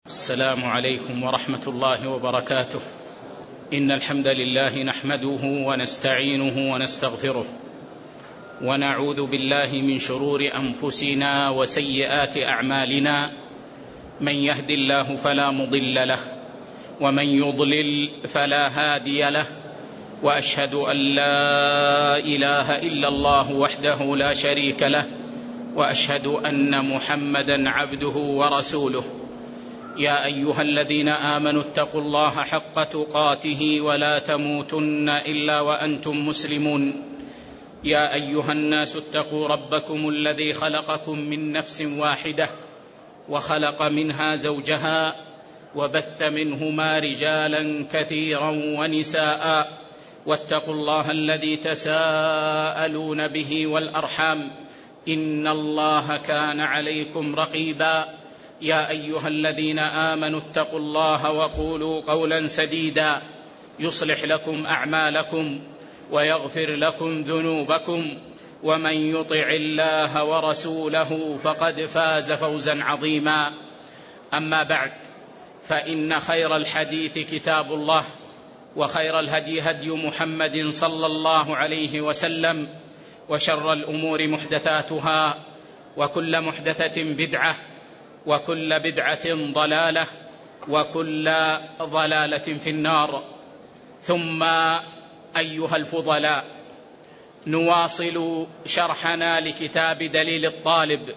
السلام عليكم ورحمة الله وبركاته. إن الحمد لله نحمده ونستعينه ونستغفره، ونعوذ بالله من شرور أنفسنا وسيئات أعمالنا. من يهد الله فلا مضل له، ومن يضلل فلا هادي له، وأشهد أن لا إله إلا الله وحده لا شريك له، وأشهد أن محمدا عبده ورسوله. يا أيها الذين آمنوا اتقوا الله حق تقاته ولا تموتن إلا وأنتم مسلمون. يا أيها الناس اتقوا ربكم الذي خلقكم من نفس واحدة، وخلق منها زوجها، وبث منهما رجالا كثيرا ونساء. واتقوا الله الذي تساءلون به والأرحام، إن الله كان عليكم رقيبا. يا أيها الذين آمنوا اتقوا الله وقولوا قولا سديدا يصلح لكم أعمالكم ويغفر لكم ذنوبكم، ومن يطع الله ورسوله فقد فاز فوزا عظيما. أما بعد، فإن خير الحديث كتاب الله، وخير الهدي هدي محمد صلى الله عليه وسلم، وشر الأمور محدثاتها، وكل محدثة بدعة، وكل بدعة ضلالة، وكل ضلالة في النار. ثم أيها الفضلاء، نواصل شرحنا لكتاب دليل الطالب،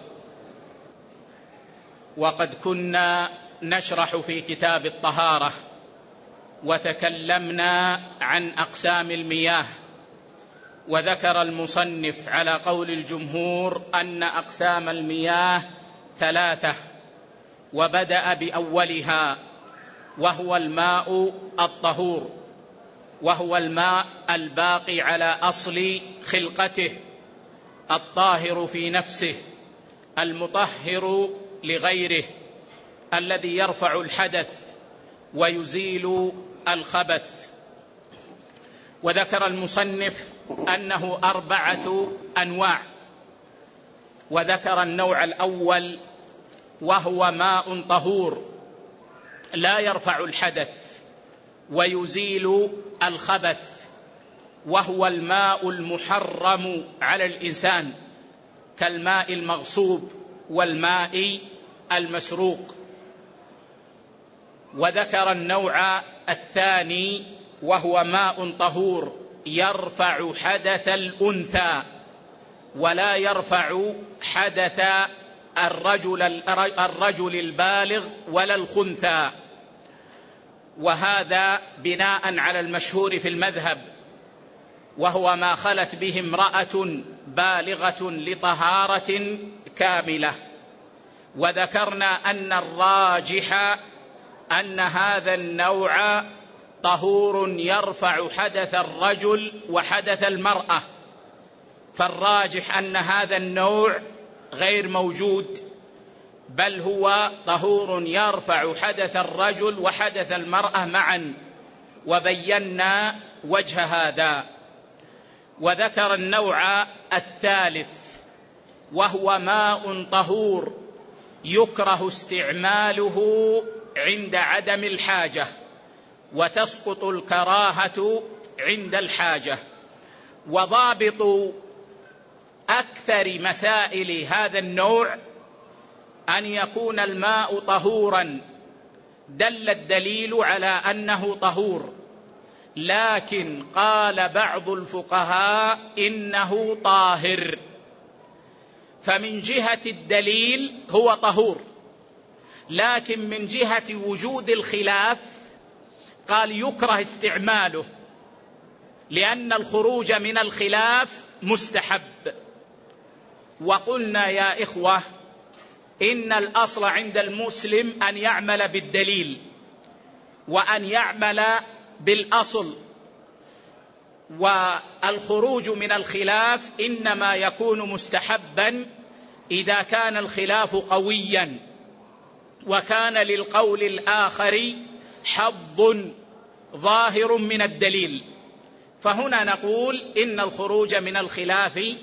وقد كنا نشرح في كتاب الطهارة، وتكلمنا عن أقسام المياه، وذكر المصنف على قول الجمهور أن أقسام المياه ثلاثة، وبدأ بأولها، وهو الماء الطهور، وهو الماء الباقي على أصل خلقته، الطاهر في نفسه، المطهر لغيره، الذي يرفع الحدث ويزيل الخبث. وذكر المصنف أنه 4 أنواع، وذكر النوع الأول وهو ماء طهور لا يرفع الحدث ويزيل الخبث، وهو الماء المحرم على الإنسان كالماء المغصوب والماء المسروق. وذكر النوع الثاني وهو ماء طهور يرفع حدث الأنثى ولا يرفع حدث الرجل البالغ ولا الخنثى، وهذا بناء على المشهور في المذهب، وهو ما خلت به امرأة بالغة لطهارة كاملة. وذكرنا أن الراجح أن هذا النوع طهور يرفع حدث الرجل وحدث المرأة، فالراجح أن هذا النوع غير موجود، بل هو طهور يرفع حدث الرجل وحدث المرأة معا، وبينا وجه هذا. وذكر النوع الثالث وهو ماء طهور يكره استعماله عند عدم الحاجة، وتسقط الكراهة عند الحاجة. وضابط أكثر مسائل هذا النوع أن يكون الماء طهورا دل الدليل على أنه طهور، لكن قال بعض الفقهاء إنه طاهر، فمن جهة الدليل هو طهور، لكن من جهة وجود الخلاف قال يكره استعماله، لأن الخروج من الخلاف مستحب. وقلنا يا إخوة إن الأصل عند المسلم أن يعمل بالدليل وأن يعمل بالأصل، والخروج من الخلاف إنما يكون مستحبا إذا كان الخلاف قويا وكان للقول الآخر حظ ظاهر من الدليل، فهنا نقول إن الخروج من الخلاف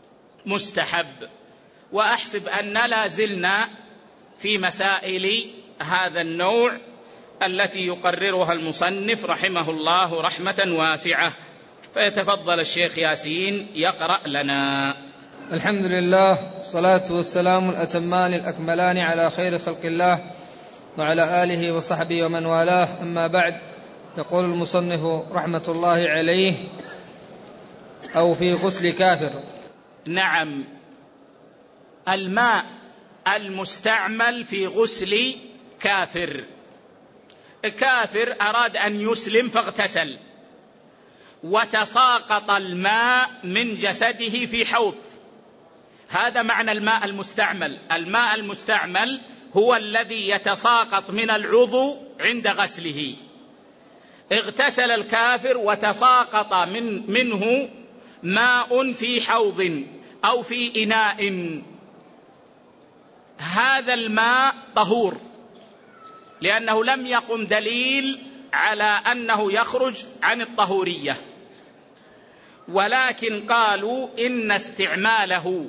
مستحب. وأحسب أن لا زلنا في مسائل هذا النوع التي يقررها المصنف رحمه الله رحمة واسعة. فيتفضل الشيخ ياسين يقرأ لنا. الحمد لله، والصلاة والسلام الأتمان الأكملان على خير خلق الله وعلى آله وصحبه ومن والاه، أما بعد. يقول المصنف رحمة الله عليه: أو في غسل كافر. نعم، الماء المستعمل في غسل كافر. كافر أراد أن يسلم فاغتسل وتساقط الماء من جسده في حوض، هذا معنى الماء المستعمل. الماء المستعمل هو الذي يتساقط من العضو عند غسله. اغتسل الكافر وتساقط منه ماء في حوض أو في إناء، هذا الماء طهور، لأنه لم يقم دليل على أنه يخرج عن الطهورية، ولكن قالوا إن استعماله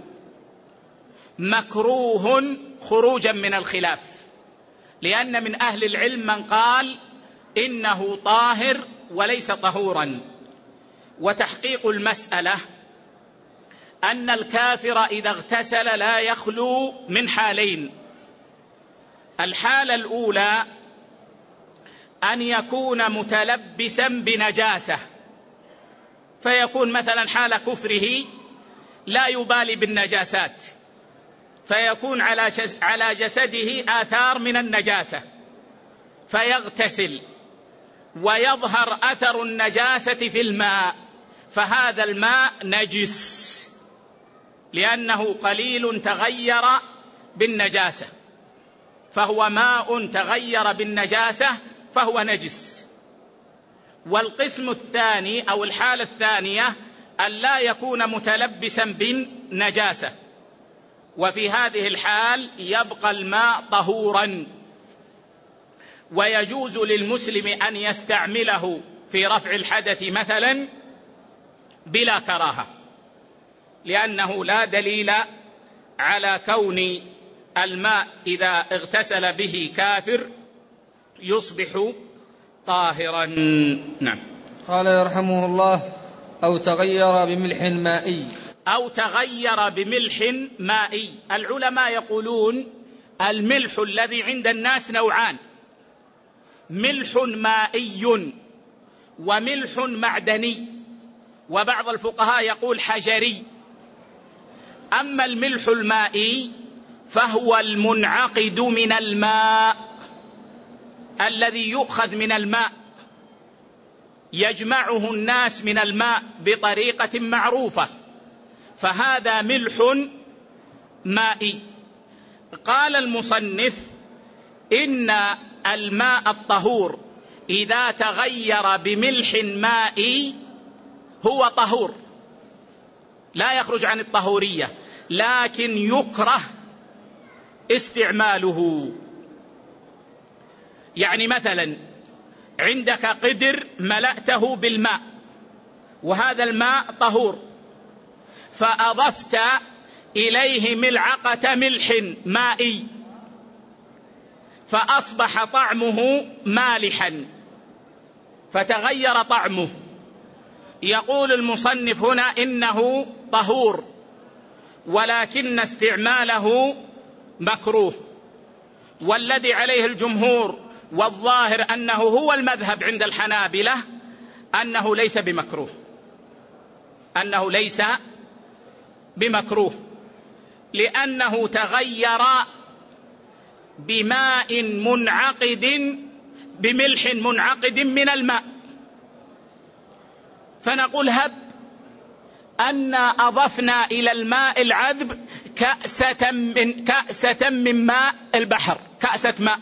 مكروه خروجا من الخلاف، لأن من أهل العلم من قال إنه طاهر وليس طهورا. وتحقيق المسألة أن الكافر إذا اغتسل لا يخلو من حالين: الحالة الأولى أن يكون متلبسا بنجاسة، فيكون مثلا حال كفره لا يبالي بالنجاسات، فيكون على جسده آثار من النجاسة، فيغتسل ويظهر أثر النجاسة في الماء، فهذا الماء نجس لأنه قليل تغير بالنجاسة، فهو ماء تغير بالنجاسة فهو نجس. والقسم الثاني أو الحالة الثانية أن لا يكون متلبسا بالنجاسة، وفي هذه الحال يبقى الماء طهورا، ويجوز للمسلم أن يستعمله في رفع الحدث مثلا بلا كراهة، لأنه لا دليل على كون الماء إذا اغتسل به كافر يصبح طاهرا. نعم. قال يرحمه الله: أو تغير بملح مائي. أو تغير بملح مائي. العلماء يقولون الملح الذي عند الناس نوعان: ملح مائي وملح معدني، وبعض الفقهاء يقول حجري. أما الملح المائي فهو المنعقد من الماء الذي يؤخذ من الماء، يجمعه الناس من الماء بطريقة معروفة، فهذا ملح مائي. قال المصنف: إن الماء الطهور إذا تغير بملح مائي هو طهور، لا يخرج عن الطهورية، لكن يكره استعماله. يعني مثلا عندك قدر ملأته بالماء، وهذا الماء طهور، فأضفت إليه ملعقة ملح مائي، فأصبح طعمه مالحا فتغير طعمه. يقول المصنف هنا إنه طهور، ولكن استعماله مكروه، والذي عليه الجمهور والظاهر أنه هو المذهب عند الحنابلة أنه ليس بمكروه، أنه ليس بمكروه، لأنه تغير بماء منعقد بملح منعقد من الماء. فنقول هب أن أضفنا إلى الماء العذب كأسة من ماء البحر، كأسة ماء،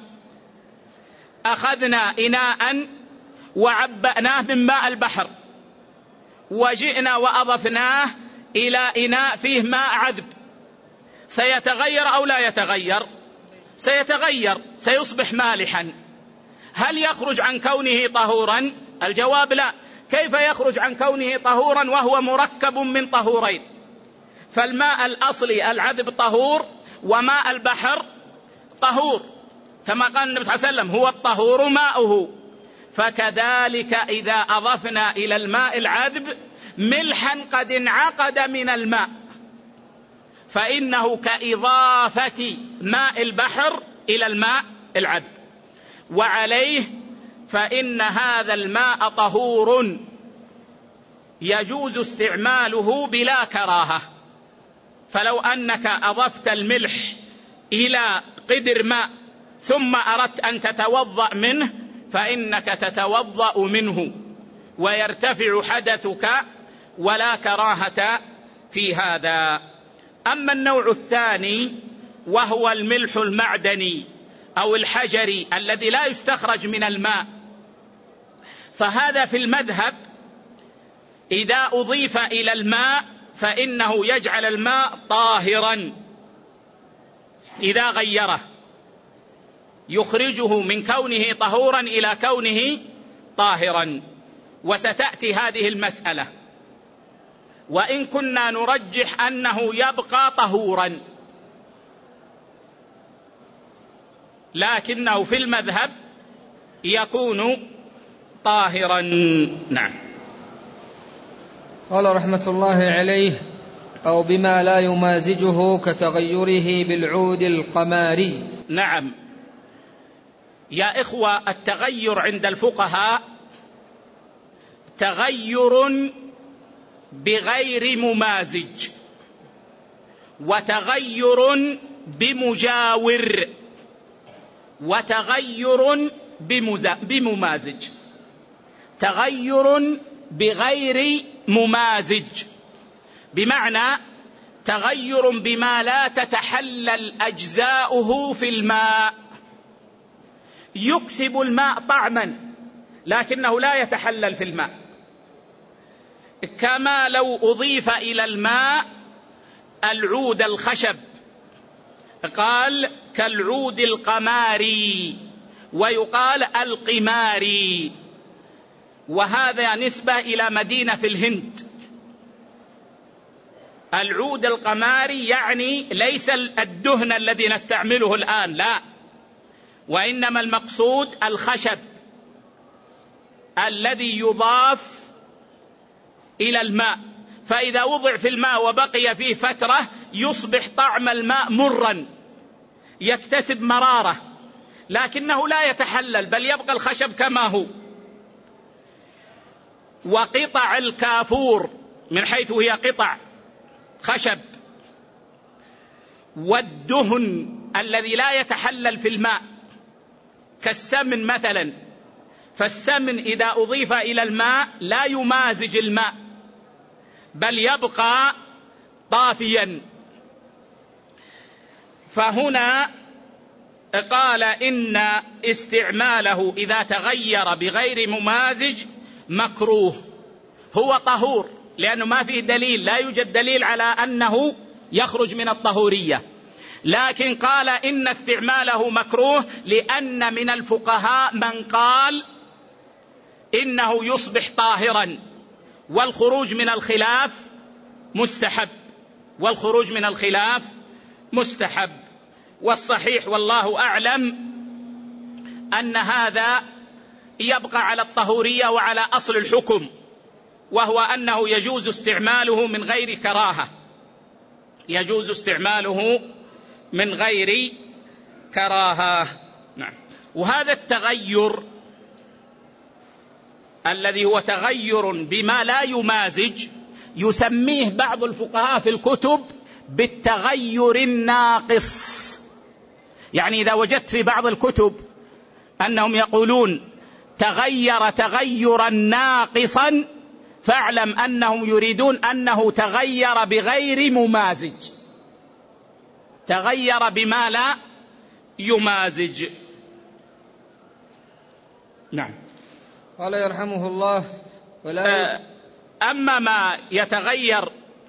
أخذنا إناء وعبأناه من ماء البحر، وجئنا وأضفناه إلى إناء فيه ماء عذب، سيتغير أو لا يتغير؟ سيتغير، سيصبح مالحا. هل يخرج عن كونه طهورا؟ الجواب لا. كيف يخرج عن كونه طهورا وهو مركب من طهورين؟ فالماء الأصلي العذب طهور، وماء البحر طهور، كما قال النبي صلى الله عليه وسلم: هو الطهور ماؤه. فكذلك إذا أضفنا إلى الماء العذب ملحا قد انعقد من الماء، فإنه كإضافة ماء البحر إلى الماء العذب، وعليه فإن هذا الماء طهور يجوز استعماله بلا كراهة. فلو أنك أضفت الملح إلى قدر ماء ثم أردت أن تتوضأ منه فإنك تتوضأ منه ويرتفع حدثك ولا كراهة في هذا. أما النوع الثاني وهو الملح المعدني أو الحجري الذي لا يستخرج من الماء، فهذا في المذهب إذا أضيف إلى الماء فإنه يجعل الماء طاهرا، إذا غيره يخرجه من كونه طهورا إلى كونه طاهرا. وستأتي هذه المسألة، وإن كنا نرجح أنه يبقى طهورا، لكنه في المذهب يكون طاهرا. نعم. قال رحمة الله عليه: أو بما لا يمازجه كتغيره بالعود القماري. نعم يا إخوة، التغير عند الفقهاء تغير بغير ممازج وتغير بمجاور وتغير بممازج. تغير بغير ممازج بمعنى تغير بما لا تتحلل أجزاؤه في الماء، يكسب الماء طعما لكنه لا يتحلل في الماء، كما لو أضيف إلى الماء العود الخشب، قال كالعود القماري ويقال القماري، وهذا نسبة إلى مدينة في الهند. العود القماري يعني ليس الدهن الذي نستعمله الآن، لا، وإنما المقصود الخشب الذي يضاف إلى الماء، فإذا وضع في الماء وبقي فيه فترة يصبح طعم الماء مرا، يكتسب مرارة، لكنه لا يتحلل بل يبقى الخشب كما هو. وقطع الكافور من حيث هي قطع خشب، والدهن الذي لا يتحلل في الماء كالسمن مثلا، فالسمن إذا أضيف إلى الماء لا يمازج الماء بل يبقى طافيا. فهنا قال إن استعماله إذا تغير بغير ممازج مكروه، هو طهور لأنه ما فيه دليل، لا يوجد دليل على أنه يخرج من الطهورية، لكن قال إن استعماله مكروه لأن من الفقهاء من قال إنه يصبح طاهرا، والخروج من الخلاف مستحب، والخروج من الخلاف مستحب. والصحيح والله أعلم أن هذا يبقى على الطهورية وعلى أصل الحكم، وهو أنه يجوز استعماله من غير كراهة، يجوز استعماله من غير كراهة. نعم. وهذا التغير الذي هو تغير بما لا يمازج يسميه بعض الفقهاء في الكتب بالتغير الناقص. يعني إذا وجدت في بعض الكتب أنهم يقولون تغير تغيرا ناقصا فاعلم أنهم يريدون أنه تغير بغير ممازج، تغير بما لا يمازج. نعم. قال يرحمه الله: ولا أما ما يتغير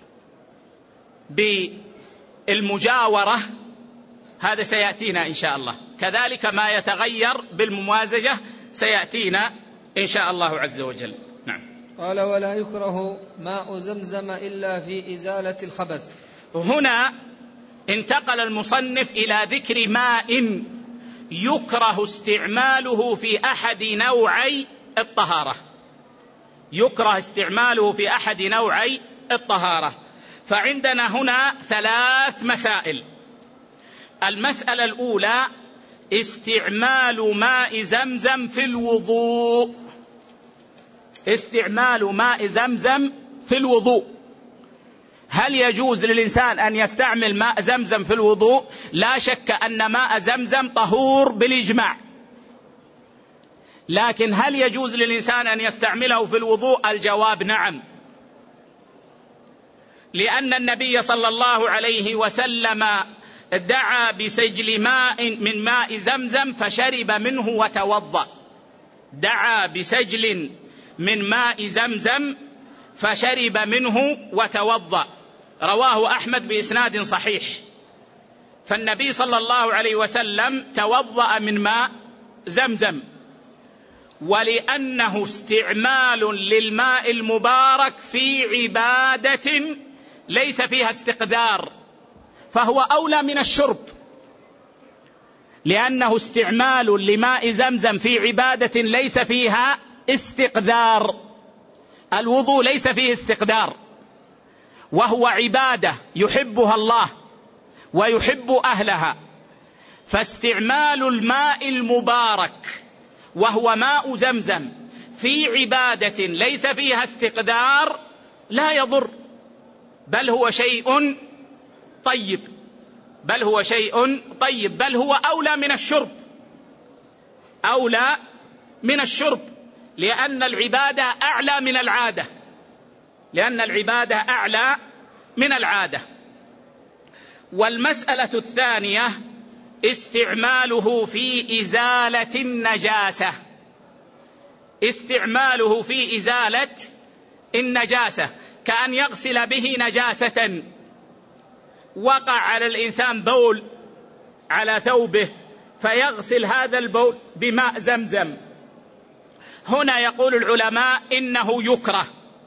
بالمجاورة هذا سيأتينا إن شاء الله، كذلك ما يتغير بالممازجة سيأتينا إن شاء الله عز وجل. نعم. قال: ولا يكره ماء زمزم إلا في إزالة الخبث. هنا انتقل المصنف إلى ذكر ماء يكره استعماله في أحد نوعي الطهارة، يكره استعماله في أحد نوعي الطهارة. فعندنا هنا 3 مسائل. المسألة الأولى استعمال ماء زمزم في الوضوء، استعمال ماء زمزم في الوضوء. هل يجوز للإنسان أن يستعمل ماء زمزم في الوضوء؟ لا شك أن ماء زمزم طهور بالإجماع، لكن هل يجوز للإنسان أن يستعمله في الوضوء؟ الجواب نعم، لأن النبي صلى الله عليه وسلم دعا بسجل ماء من ماء زمزم فشرب منه وتوضأ، دعا بسجل من ماء زمزم فشرب منه وتوضأ، رواه أحمد بإسناد صحيح. فالنبي صلى الله عليه وسلم توضأ من ماء زمزم، ولأنه استعمال للماء المبارك في عبادة ليس فيها استقدار فهو أولى من الشرب، لأنه استعمال لماء زمزم في عبادة ليس فيها استقدار. الوضوء ليس فيه استقدار، وهو عبادة يحبها الله ويحب أهلها، فاستعمال الماء المبارك وهو ماء زمزم في عبادة ليس فيها استقدار لا يضر، بل هو شيء طيب، بل هو شيء طيب، بل هو أولى من الشرب، أولى من الشرب، لأن العبادة أعلى من العادة، لأن العبادة أعلى من العادة. والمسألة الثانية استعماله في إزالة النجاسة، استعماله في إزالة النجاسة، كأن يغسل به نجاسة، وقع على الإنسان بول على ثوبه فيغسل هذا البول بماء زمزم. هنا يقول العلماء إنه يكره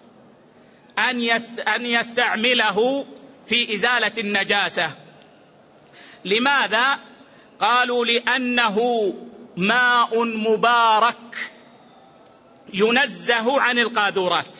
أن يستعمله في إزالة النجاسة. لماذا؟ قالوا لأنه ماء مبارك ينزه عن القاذورات،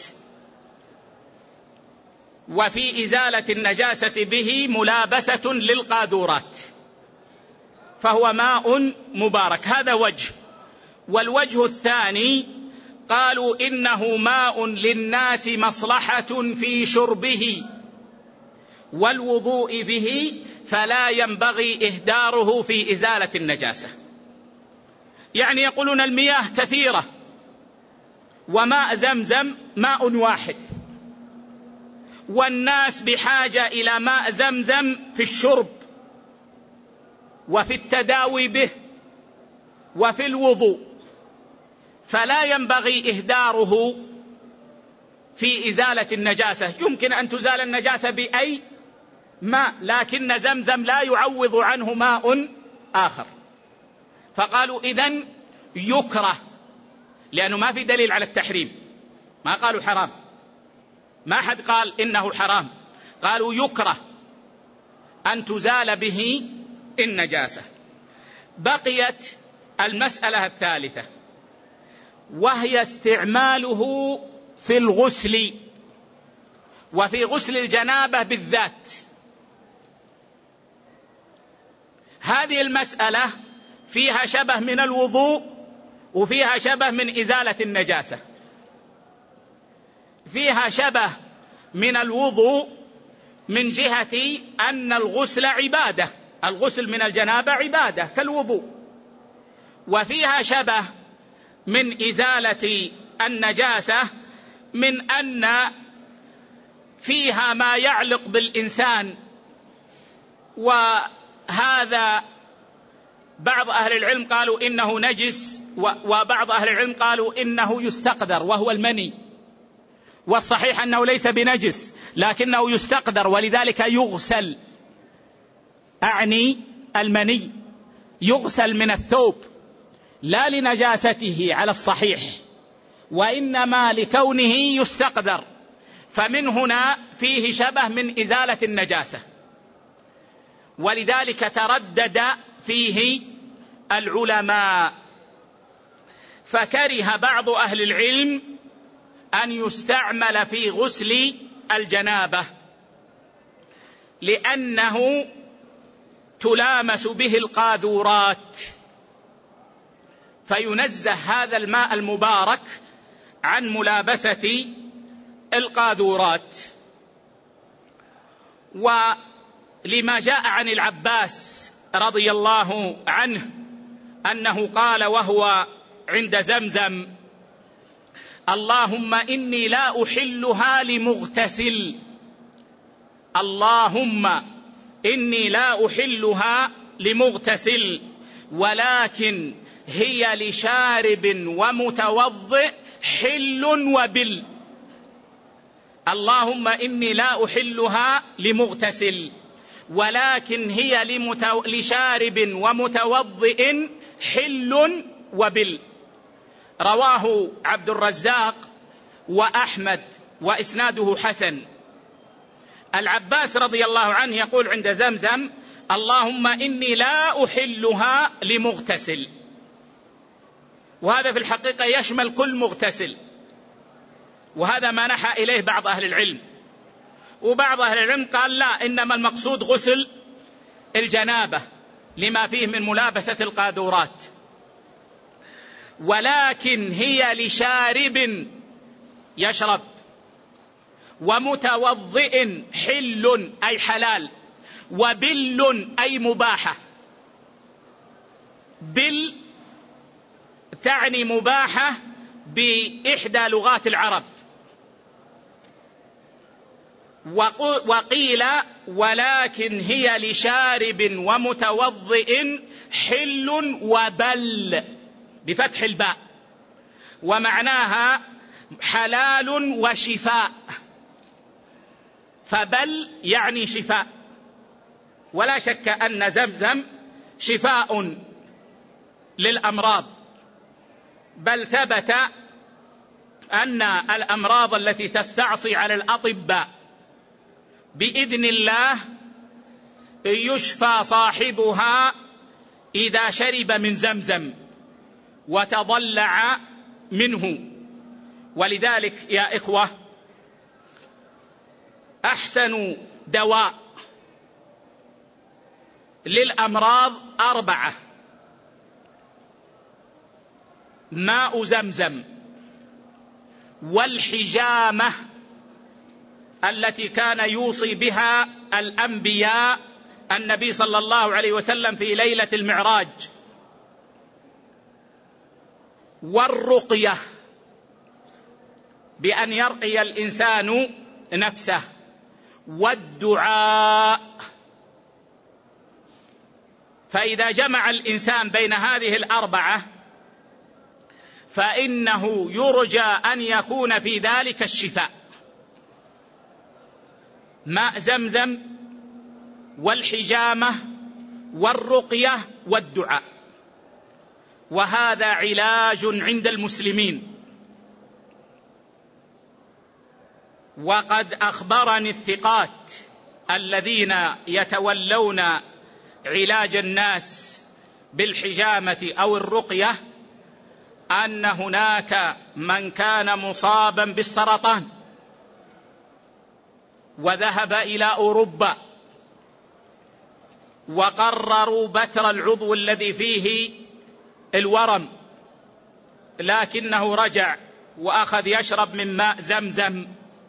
وفي إزالة النجاسة به ملابسة للقاذورات، فهو ماء مبارك. هذا وجه. والوجه الثاني قالوا إنه ماء للناس مصلحة في شربه والوضوء به، فلا ينبغي إهداره في إزالة النجاسة. يعني يقولون المياه كثيرة وماء زمزم ماء واحد، والناس بحاجة إلى ماء زمزم في الشرب وفي التداوي به وفي الوضوء، فلا ينبغي إهداره في إزالة النجاسة. يمكن أن تزال النجاسة بأي ماء، لكن زمزم لا يعوض عنه ماء آخر. فقالوا إذن يكره، لأنه ما في دليل على التحريم، ما قالوا حرام، ما حد قال إنه حرام، قالوا يكره أن تزال به النجاسة. بقيت المسألة الثالثة، وهي استعماله في الغسل، وفي غسل الجنابة بالذات. هذه المسألة فيها شبه من الوضوء وفيها شبه من إزالة النجاسة. فيها شبه من الوضوء من جهة أن الغسل عبادة، الغسل من الجنابة عبادة كالوضوء، وفيها شبه من إزالة النجاسة من أن فيها ما يعلق بالإنسان، وهذا بعض أهل العلم قالوا إنه نجس، وبعض أهل العلم قالوا إنه يستقدر وهو المني، والصحيح أنه ليس بنجس لكنه يستقدر ولذلك يغسل، أعني المني يغسل من الثوب لا لنجاسته على الصحيح، وإنما لكونه يستقدر، فمن هنا فيه شبه من إزالة النجاسة، ولذلك تردد فيه العلماء، فكره بعض أهل العلم أن يستعمل في غسل الجنابة لأنه تلامس به القاذورات، فينزه هذا الماء المبارك عن ملابسة القاذورات. ولما جاء عن العباس رضي الله عنه أنه قال وهو عند زمزم: اللهم إني لا أحلها لمغتسل، اللهم إني لا أحلها لمغتسل ولكن هي لشارب ومتوضئ حل وبل. اللهم إني لا أحلها لمغتسل ولكن هي لشارب ومتوضئ حل وبل. رواه عبد الرزاق وأحمد وإسناده حسن. العباس رضي الله عنه يقول عند زمزم: اللهم إني لا أحلها لمغتسل، وهذا في الحقيقة يشمل كل مغتسل، وهذا ما نحى إليه بعض أهل العلم. وبعض أهل العلم قال لا، إنما المقصود غسل الجنابة لما فيه من ملابسة القاذورات، ولكن هي لشارب يشرب ومتوضئ حل أي حلال وبل أي مباحة. بل تعني مباحة بإحدى لغات العرب. وقيل ولكن هي لشارب ومتوضئ حل وبل بفتح الباء، ومعناها حلال وشفاء، فبل يعني شفاء. ولا شك أن زمزم شفاء للأمراض، بل ثبت أن الأمراض التي تستعصي على الأطباء بإذن الله يشفى صاحبها إذا شرب من زمزم وتضلع منه. ولذلك يا إخوة، أحسن دواء للأمراض 4: ماء زمزم، والحجامة التي كان يوصي بها الأنبياء النبي صلى الله عليه وسلم في ليلة المعراج، والرقية بأن يرقي الإنسان نفسه، والدعاء. فإذا جمع الإنسان بين هذه 4 فإنه يرجى أن يكون في ذلك الشفاء: ماء زمزم والحجامة والرقية والدعاء. وهذا علاج عند المسلمين. وقد أخبرني الثقات الذين يتولون علاج الناس بالحجامة أو الرقية أن هناك من كان مصابا بالسرطان وذهب إلى أوروبا وقرروا بتر العضو الذي فيه الورم، لكنه رجع وأخذ يشرب من ماء زمزم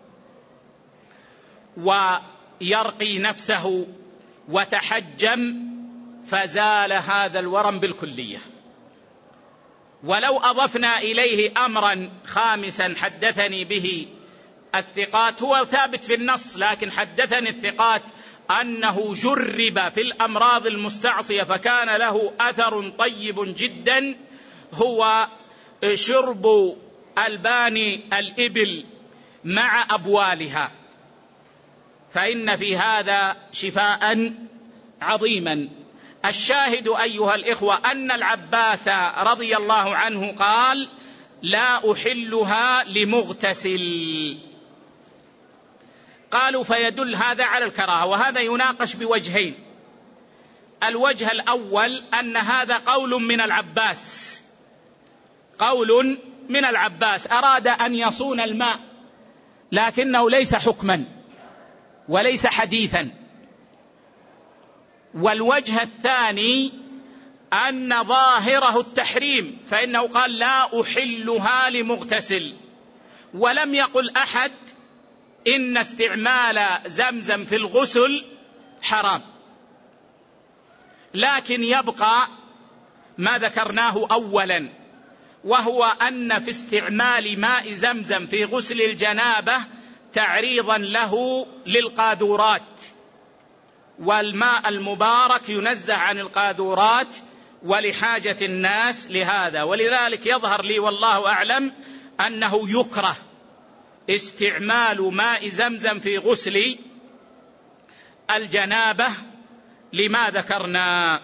ويرقي نفسه وتحجم، فزال هذا الورم بالكلية. ولو أضفنا إليه أمرا خامسا حدثني به الثقات، هو ثابت في النص لكن حدثني الثقات أنه جرب في الأمراض المستعصية فكان له أثر طيب جدا، هو شرب ألبان الإبل مع أبوالها، فإن في هذا شفاء عظيما. الشاهد أيها الإخوة أن العباس رضي الله عنه قال: لا أحلها لمغتسل. قالوا فيدل هذا على الكراهة، وهذا يناقش بوجهين: الوجه الأول أن هذا قول من العباس، قول من العباس أراد أن يصون الماء لكنه ليس حكما وليس حديثا. والوجه الثاني أن ظاهره التحريم، فإنه قال لا أحلها لمغتسل، ولم يقل أحد إن استعمال زمزم في الغسل حرام. لكن يبقى ما ذكرناه أولا، وهو أن في استعمال ماء زمزم في غسل الجنابة تعريضا له للقاذورات، والماء المبارك ينزه عن القاذورات ولحاجة الناس لهذا. ولذلك يظهر لي والله أعلم أنه يكره استعمال ماء زمزم في غسل الجنابة لما ذكرنا.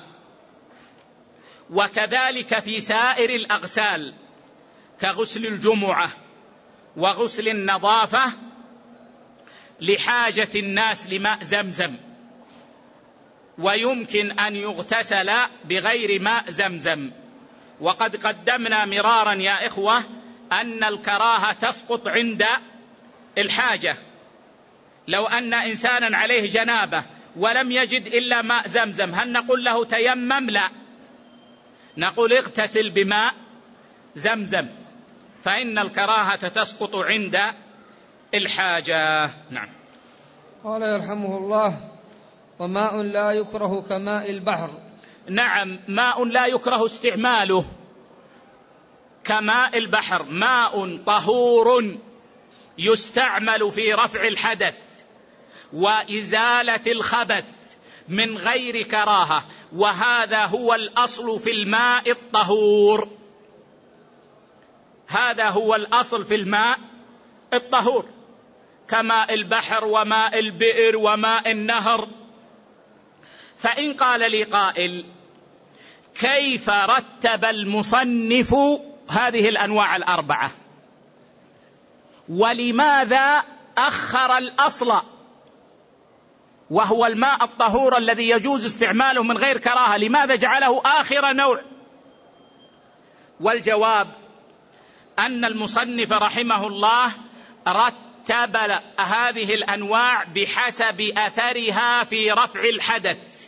وكذلك في سائر الأغسال كغسل الجمعة وغسل النظافة لحاجة الناس لماء زمزم، ويمكن أن يغتسل بغير ماء زمزم. وقد قدمنا مرارا يا إخوة أن الكراهة تسقط عند الحاجة. لو أن إنسانا عليه جنابة ولم يجد إلا ماء زمزم، هل نقول له تيمم؟ لا، نقول اغتسل بماء زمزم، فإن الكراهة تسقط عند الحاجة. نعم. قال يرحمه الله: وماء لا يكره كماء البحر. نعم، ماء لا يكره استعماله كماء البحر، ماء طهور يستعمل في رفع الحدث وإزالة الخبث من غير كراهة، وهذا هو الأصل في الماء الطهور. هذا هو الأصل في الماء الطهور كماء البحر وماء البئر وماء النهر. فإن قال لي قائل: كيف رتب المصنف هذه الأنواع الأربعة، ولماذا أخر الأصل وهو الماء الطهور الذي يجوز استعماله من غير كراهة، لماذا جعله آخر نوع؟ والجواب أن المصنف رحمه الله رتب هذه الأنواع بحسب أثرها في رفع الحدث،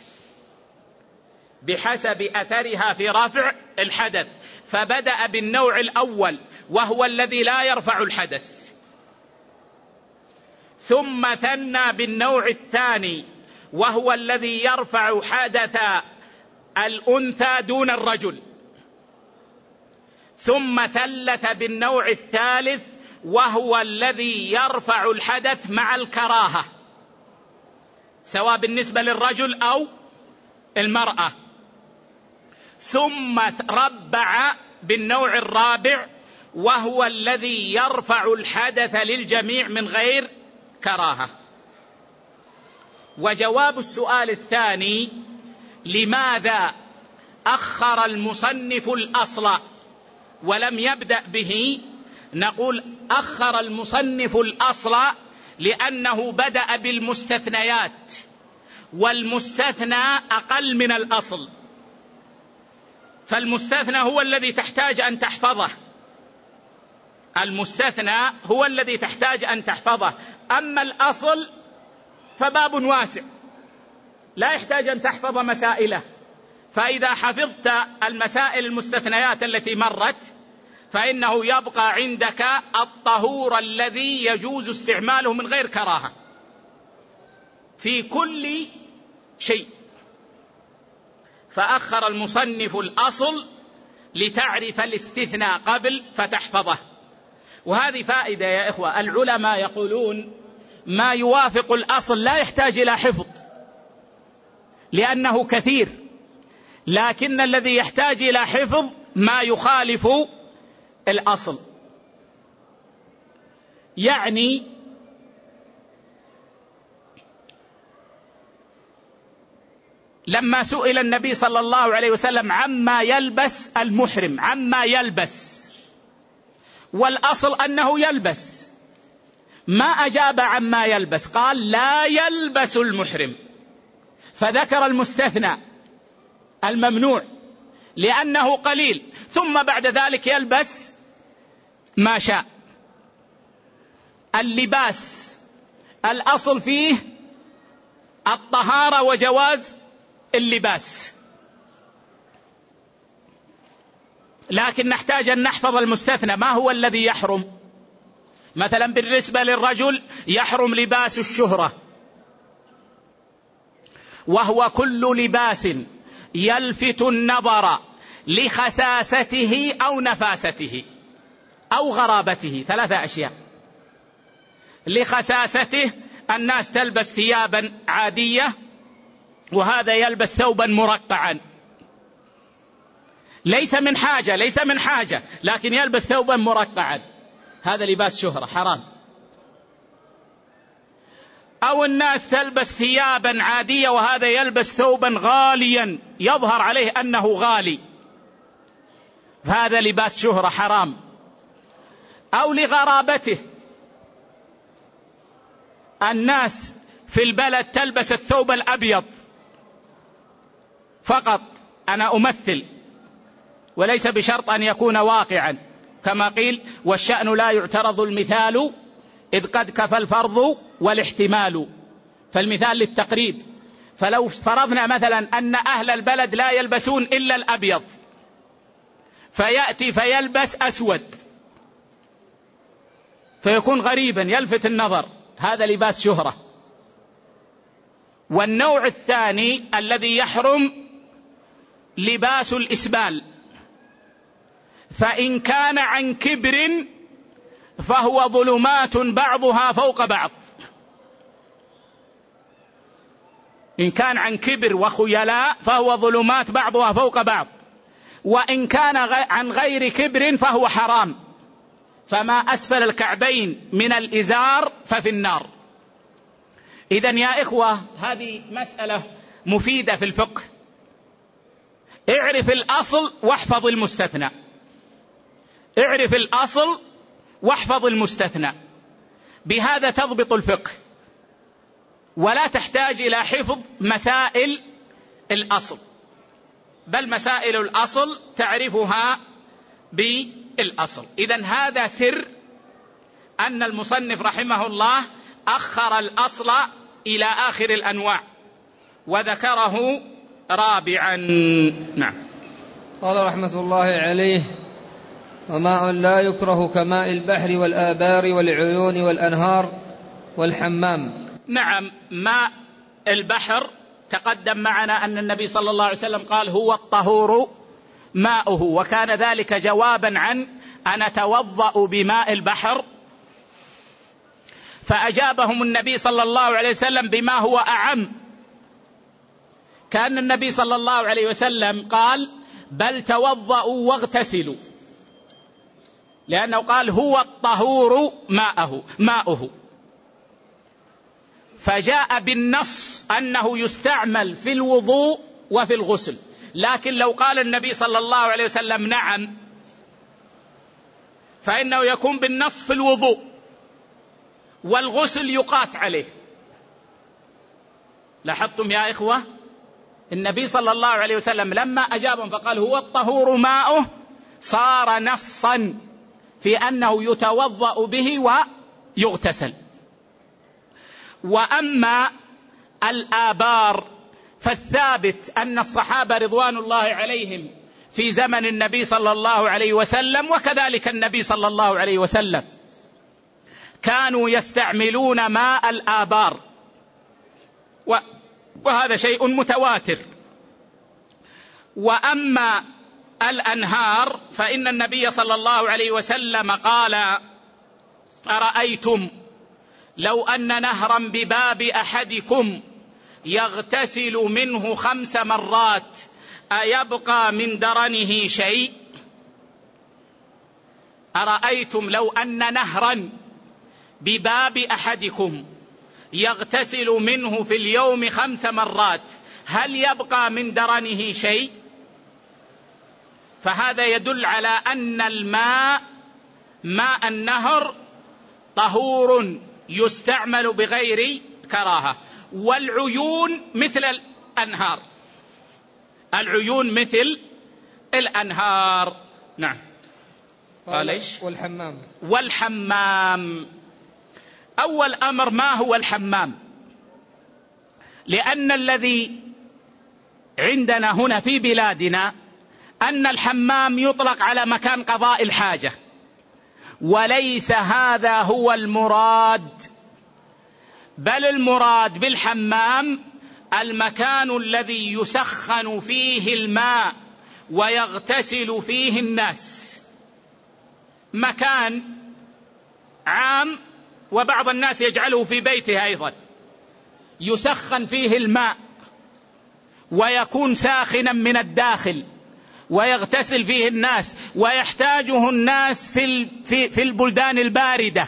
بحسب أثرها في رفع الحدث. فبدأ بالنوع الأول وهو الذي لا يرفع الحدث، ثم ثنى بالنوع الثاني وهو الذي يرفع حدث الأنثى دون الرجل، ثم ثلث بالنوع الثالث وهو الذي يرفع الحدث مع الكراهة سواء بالنسبة للرجل أو المرأة، ثم ربع بالنوع الرابع وهو الذي يرفع الحدث للجميع من غير كراهة. وجواب السؤال الثاني: لماذا أخر المصنف الأصل ولم يبدأ به؟ نقول أخر المصنف الأصل لأنه بدأ بالمستثنيات، والمستثنى أقل من الأصل، فالمستثنى هو الذي تحتاج أن تحفظه، المستثنى هو الذي تحتاج أن تحفظه. أما الأصل فباب واسع لا يحتاج أن تحفظ مسائله، فإذا حفظت المسائل المستثنيات التي مرت فإنه يبقى عندك الطهور الذي يجوز استعماله من غير كراهة في كل شيء. فأخر المصنف الأصل لتعرف الاستثناء قبل فتحفظه. وهذه فائدة يا إخوة، العلماء يقولون ما يوافق الأصل لا يحتاج إلى حفظ لأنه كثير، لكن الذي يحتاج إلى حفظ ما يخالف الأصل. يعني لما سئل النبي صلى الله عليه وسلم عما يلبس المحرم، عما يلبس، والأصل أنه يلبس، ما أجاب عما يلبس، قال لا يلبس المحرم، فذكر المستثنى الممنوع لأنه قليل، ثم بعد ذلك يلبس ما شاء. اللباس الأصل فيه الطهارة وجواز اللباس، لكن نحتاج أن نحفظ المستثنى. ما هو الذي يحرم؟ مثلا بالنسبة للرجل يحرم لباس الشهرة، وهو كل لباس يلفت النظر لخساسته أو نفاسته أو غرابته. 3 أشياء. لخساسته، الناس تلبس ثيابا عادية وهذا يلبس ثوبا مرقعا، ليس من حاجة لكن يلبس ثوبا مرقعا، هذا لباس شهرة حرام. أو الناس تلبس ثيابا عادية وهذا يلبس ثوبا غاليا يظهر عليه أنه غالي، فهذا لباس شهرة حرام. أو لغرابته، الناس في البلد تلبس الثوب الأبيض فقط، أنا أمثل وليس بشرط أن يكون واقعا، كما قيل: والشأن لا يعترض المثال إذ قد كفى الفرض والاحتمال. فالمثال للتقريب. فلو فرضنا مثلا أن أهل البلد لا يلبسون إلا الأبيض، فيأتي فيلبس أسود فيكون غريبا يلفت النظر، هذا لباس شهرة. والنوع الثاني الذي يحرم لباس الإسبال، فإن كان عن كبر فهو ظلمات بعضها فوق بعض. إن كان عن كبر وخيلاء فهو ظلمات بعضها فوق بعض، وإن كان عن غير كبر فهو حرام، فما أسفل الكعبين من الإزار ففي النار. إذن يا إخوة، هذه مسألة مفيدة في الفقه. اعرف الأصل واحفظ المستثنى، اعرف الأصل واحفظ المستثنى، بهذا تضبط الفقه، ولا تحتاج إلى حفظ مسائل الأصل، بل مسائل الأصل تعرفها بالأصل. إذن هذا سر أن المصنف رحمه الله أخر الأصل إلى آخر الأنواع وذكره رابعا. نعم. قال رحمة الله عليه: وماء لا يكره كماء البحر والآبار والعيون والأنهار والحمام. نعم، ماء البحر تقدم معنا أن النبي صلى الله عليه وسلم قال: هو الطهور ماؤه، وكان ذلك جوابا عن أن أتوضأ بماء البحر، فأجابهم النبي صلى الله عليه وسلم بما هو أعم، كأن النبي صلى الله عليه وسلم قال: بل توضأوا واغتسلوا، لأنه قال: هو الطهور ماؤه، فجاء بالنص أنه يستعمل في الوضوء وفي الغسل. لكن لو قال النبي صلى الله عليه وسلم نعم، فإنه يكون بالنص في الوضوء، والغسل يقاس عليه. لاحظتم يا إخوة؟ النبي صلى الله عليه وسلم لما أجابهم فقال: هو الطهور ماؤه، صار نصا في أنه يتوضأ به ويغتسل. وأما الآبار فالثابت أن الصحابة رضوان الله عليهم في زمن النبي صلى الله عليه وسلم، وكذلك النبي صلى الله عليه وسلم، كانوا يستعملون ماء الآبار، وهذا شيء متواتر. وأما الأنهار فإن النبي صلى الله عليه وسلم قال: أرأيتم لو أن نهرا بباب أحدكم يغتسل منه 5 مرات أيبقى من درنه شيء؟ أرأيتم لو أن نهرا بباب أحدكم يغتسل منه في اليوم 5 مرات هل يبقى من درنه شيء؟ فهذا يدل على أن ماء النهر طهور يستعمل بغير كراهة. والعيون مثل الأنهار، العيون مثل الأنهار. نعم. قال إيش؟ والحمام. أول أمر، ما هو الحمام؟ لأن الذي عندنا هنا في بلادنا أن الحمام يطلق على مكان قضاء الحاجة، وليس هذا هو المراد، بل المراد بالحمام المكان الذي يسخن فيه الماء ويغتسل فيه الناس، مكان عام، وبعض الناس يجعله في بيته أيضا، يسخن فيه الماء ويكون ساخنا من الداخل ويغتسل فيه الناس، ويحتاجه الناس في البلدان الباردة،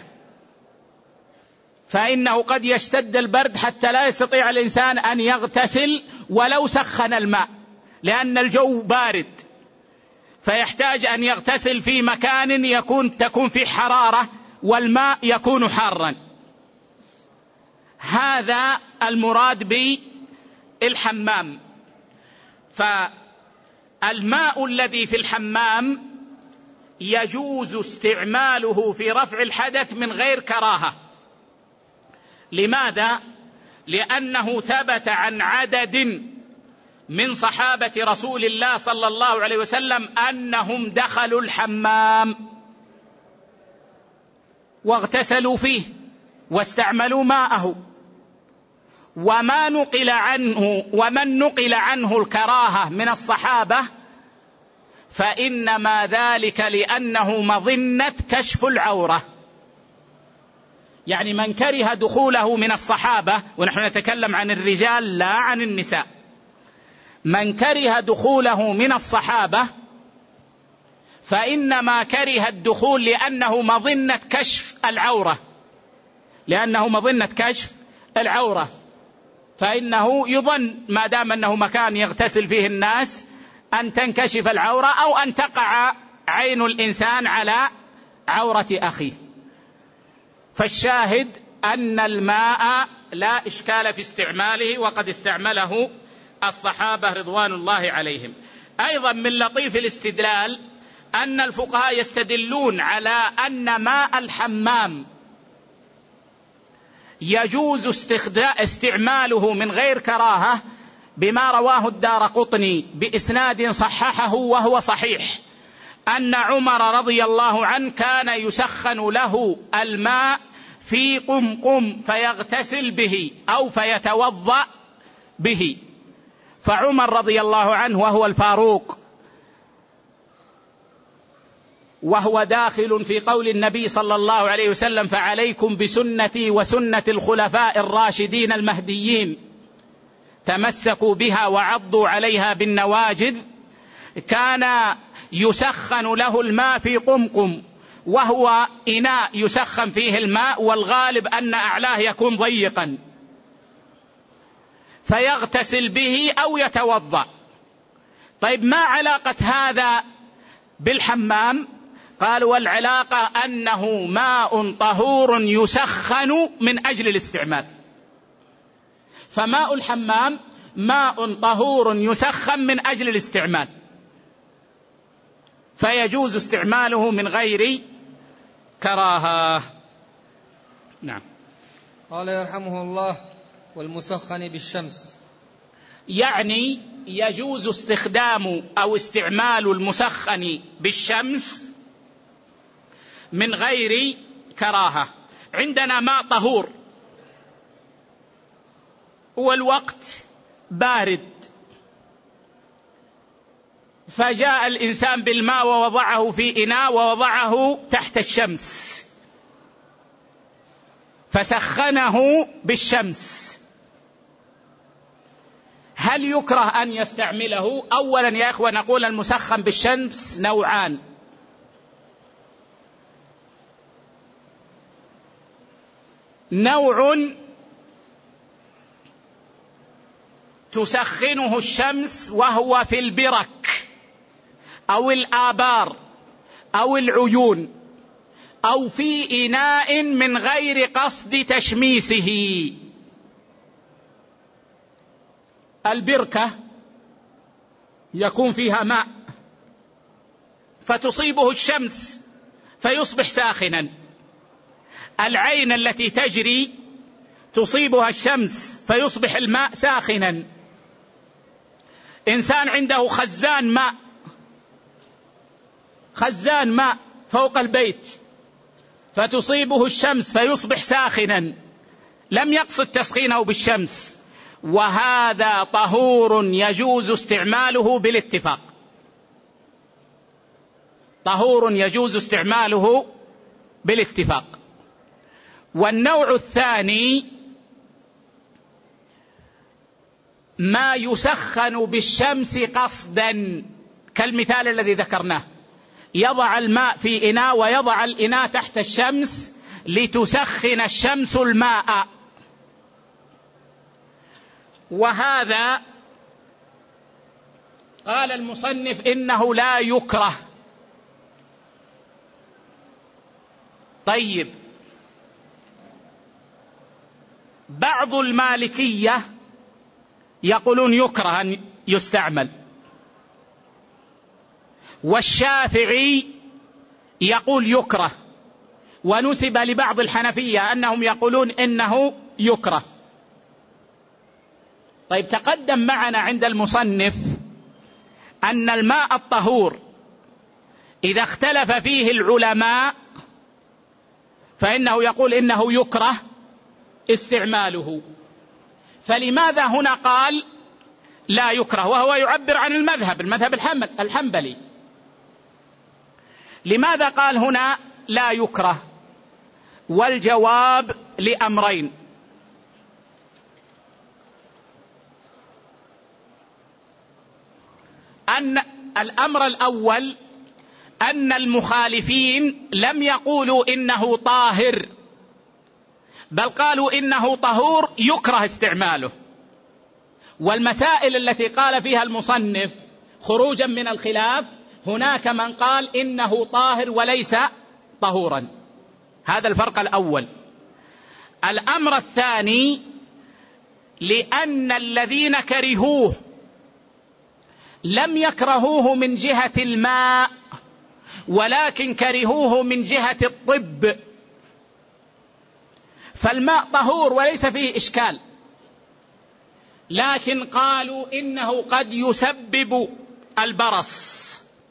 فإنه قد يشتد البرد حتى لا يستطيع الإنسان أن يغتسل ولو سخن الماء، لأن الجو بارد، فيحتاج أن يغتسل في مكان تكون فيه حرارة والماء يكون حارا. هذا المراد بالحمام. فالماء الذي في الحمام يجوز استعماله في رفع الحدث من غير كراهة. لماذا؟ لأنه ثبت عن عدد من صحابة رسول الله صلى الله عليه وسلم أنهم دخلوا الحمام واغتسلوا فيه واستعملوا ماءه. ومن نقل عنه الكراهة من الصحابة فإنما ذلك لأنه مظنة كشف العورة. يعني من كره دخوله من الصحابة، ونحن نتكلم عن الرجال لا عن النساء، من كره دخوله من الصحابة فإنما كره الدخول لأنه مظنة كشف العورة، فإنه يظن ما دام أنه مكان يغتسل فيه الناس أن تنكشف العورة أو أن تقع عين الإنسان على عورة أخيه. فالشاهد أن الماء لا إشكال في استعماله، وقد استعمله الصحابة رضوان الله عليهم. أيضا من لطيف الاستدلال أن الفقهاء يستدلون على أن ماء الحمام يجوز استعماله من غير كراهة بما رواه الدارقطني بإسناد صححه وهو صحيح، أن عمر رضي الله عنه كان يسخن له الماء في قمقم فيغتسل به أو فيتوضأ به. فعمر رضي الله عنه وهو الفاروق، وهو داخل في قول النبي صلى الله عليه وسلم: فعليكم بسنتي وسنة الخلفاء الراشدين المهديين، تمسكوا بها وعضوا عليها بالنواجذ. كان يسخن له الماء في قمقم، وهو إناء يسخن فيه الماء، والغالب أن أعلاه يكون ضيقا، فيغتسل به أو يتوضأ. طيب، ما علاقة هذا بالحمام؟ قالوا: والعلاقة أنه ماء طهور يسخن من أجل الاستعمال. فماء الحمام ماء طهور يسخن من أجل الاستعمال، فيجوز استعماله من غير كراهة. نعم. قال يرحمه الله: والمسخن بالشمس، يعني يجوز استخدام أو استعمال المسخن بالشمس من غير كراهة. عندنا ماء طهور والوقت بارد، فجاء الإنسان بالماء ووضعه في إناء ووضعه تحت الشمس فسخنه بالشمس، هل يكره أن يستعمله؟ أولا يا إخوة نقول المسخن بالشمس نوعان: نوع تسخنه الشمس وهو في البرك أو الآبار أو العيون أو في إناء من غير قصد تشميسه. البركة يكون فيها ماء فتصيبه الشمس فيصبح ساخنا، العين التي تجري تصيبها الشمس فيصبح الماء ساخنا، إنسان عنده خزان ماء فوق البيت فتصيبه الشمس فيصبح ساخنا، لم يقصد تسخينه بالشمس، وهذا طهور يجوز استعماله بالاتفاق، طهور يجوز استعماله بالاتفاق. والنوع الثاني ما يسخن بالشمس قصدا، كالمثال الذي ذكرناه، يضع الماء في إناء ويضع الإناء تحت الشمس لتسخن الشمس الماء، وهذا قال المصنف إنه لا يكره. طيب، بعض المالكية يقولون يكره أن يستعمل، والشافعي يقول يكره، ونسب لبعض الحنفية أنهم يقولون إنه يكره. طيب، تقدم معنا عند المصنف أن الماء الطهور إذا اختلف فيه العلماء فإنه يقول إنه يكره استعماله، فلماذا هنا قال لا يكره وهو يعبر عن المذهب الحنبلي؟ لماذا قال هنا لا يكره؟ والجواب لأمرين: أن الأمر الأول أن المخالفين لم يقولوا إنه طاهر، بل قالوا إنه طهور يكره استعماله. والمسائل التي قال فيها المصنف خروجا من الخلاف هناك من قال إنه طاهر وليس طهورا، هذا الفرق الأول. الأمر الثاني لأن الذين كرهوه لم يكرهوه من جهة الماء، ولكن كرهوه من جهة الطب، فالماء طهور وليس فيه إشكال، لكن قالوا إنه قد يسبب البرص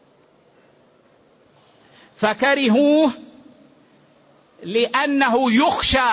فكرهوه لأنه يخشى